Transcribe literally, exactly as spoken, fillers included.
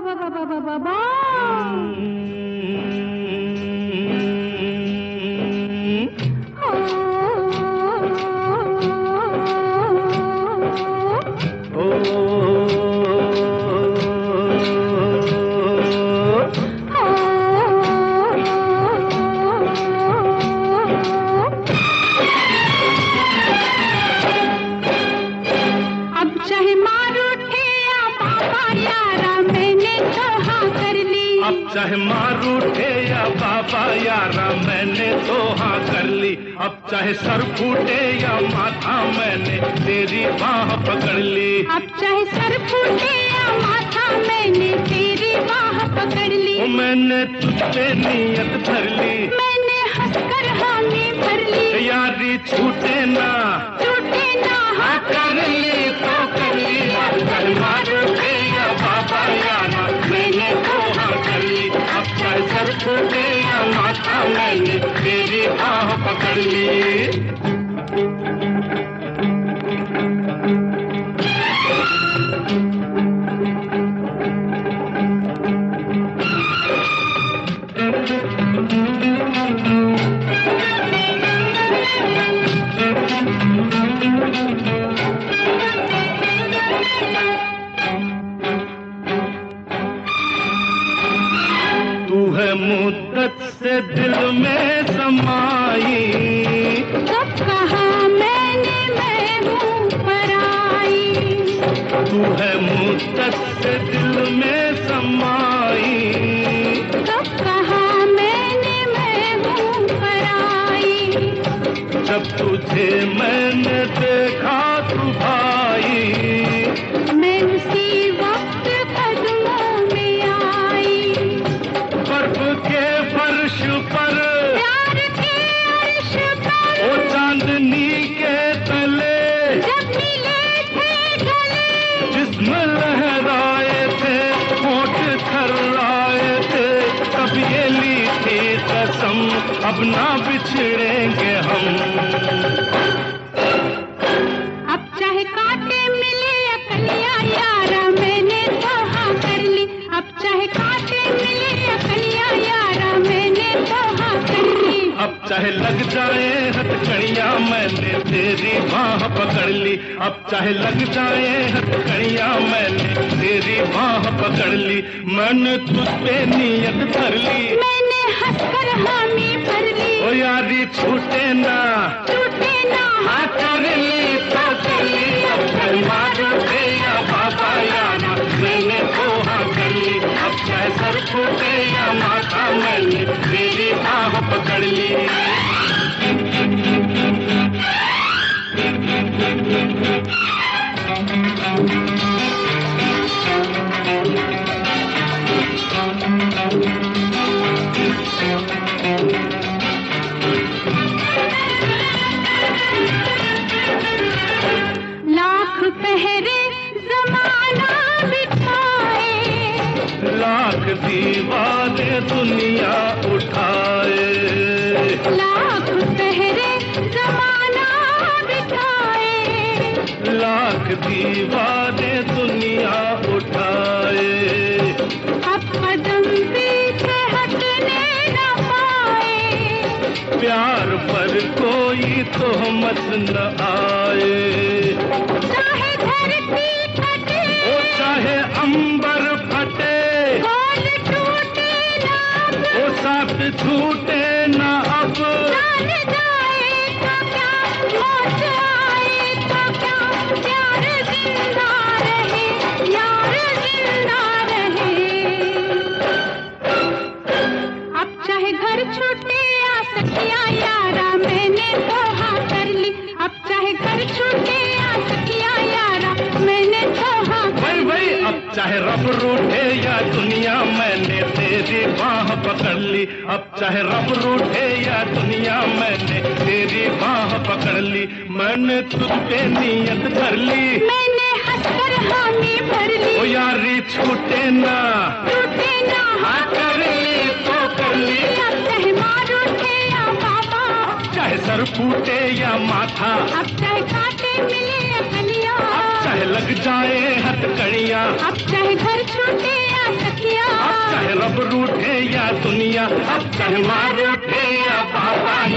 चाहे मार उठे या बाबा यारा मैंने तो हाँ कर ली। अब चाहे सर फूटे या माथा मैंने तेरी बाह पकड़ ली। अब चाहे सर फूटे या माथा मैंने तेरी बाह पकड़ ली। ओ मैंने तुझ पे नियत धर ली, मैंने हंसकर हामी भर ली। यारी छूटे ना छूटे ना हाँ कर ली तो कर ली। अब चाहे मार उठे या बाबा यारा मैंने तो हाँ कर ली। अब चाहे सर फूटे या माथा मैंने तेरी बाह पकड़ ली। मुद्दत से दिल में समाई, कब कहा मैंने मैं हूँ पराई। तू है मुद्दत से दिल में समाई, कब कहा मैंने मैं हूँ पराई। जब तुझे मैंने देखा तू भाई, मैं उसी वक्त कदमों में आई। के फर्श पर प्यार के अर्श पर ओ चांदनी के तले जब मिले थे गले, जिस्म लहराए थे होठ थर्राए थे, तब ये ली थी कसम अब ना बिछड़ेंगे हम। अब चाहे कांटे मिले या कलियां यारा मैंने तो हाँ कर ली। अब चाहे कांटे मिले या कलियां यारा मैंने तो हाँ कर ली। अब चाहे लग जाए हथकड़ियां मैंने तेरी बाह पकड़ ली। अब चाहे लग जाए हथकड़ियां मैंने तेरी बाह पकड़ ली। मैंने तुझ पे नियत धर ली, मैंने हंसकर हामी भर ली। ओ यारी छूटे ना छूटे ना हाँ कर ली तो कर ली। अब चाहे मार उठे या बाबा यारा मैंने तो हाँ कर ली। अब चाहे सर फूटे या माथा मैंने तेरी बाह पकड़ ली। लाख पहरे जमाना बिठाए, लाख दीवाने दुनिया उठाए, लाख पहरे जमाना बिठाए। लाख दीवाने दुनिया उठाए, अब कदम पीछे हटने न पाए। प्यार पर कोई तोहमत न आए। चाहे धरती फटे ओ चाहे अंबर फटे, बोल टूटे ना अब, ओ साथ छूटे न अब। जान जाए तो क्या मौत आए तो क्या, प्यार जिंदा रहे यार जिंदा रहे। अब चाहे घर छूटे या सखिया यारा मैंने तो हाँ कर ली। अब चाहे घर छूटे या सखिया यारा मैंने तो हाँ कर भाई भाई ली। अब चाहे रब रूठे या दुनिया मैंने तेरी बाह पकड़ ली। अब चाहे रब रूठे या दुनिया मैंने तेरी बाह पकड़ ली। मैंने तुझ पे नियत धर ली, मैंने हंसकर हामी भर ली। ओ यारी छूटे ना टूटे ना हाँ कर ली तो कर ली। अब चाहे मार उठे या बाबा, चाहे सर फूटे या माथा, अब चाहे कांटे मिले या कलियां, चाहे लग जाए हथकड़ियां, अब चाहे घर छूटे या सखिया। सब रूठे या दुनिया, अब चाहे माँ रूठे या पापा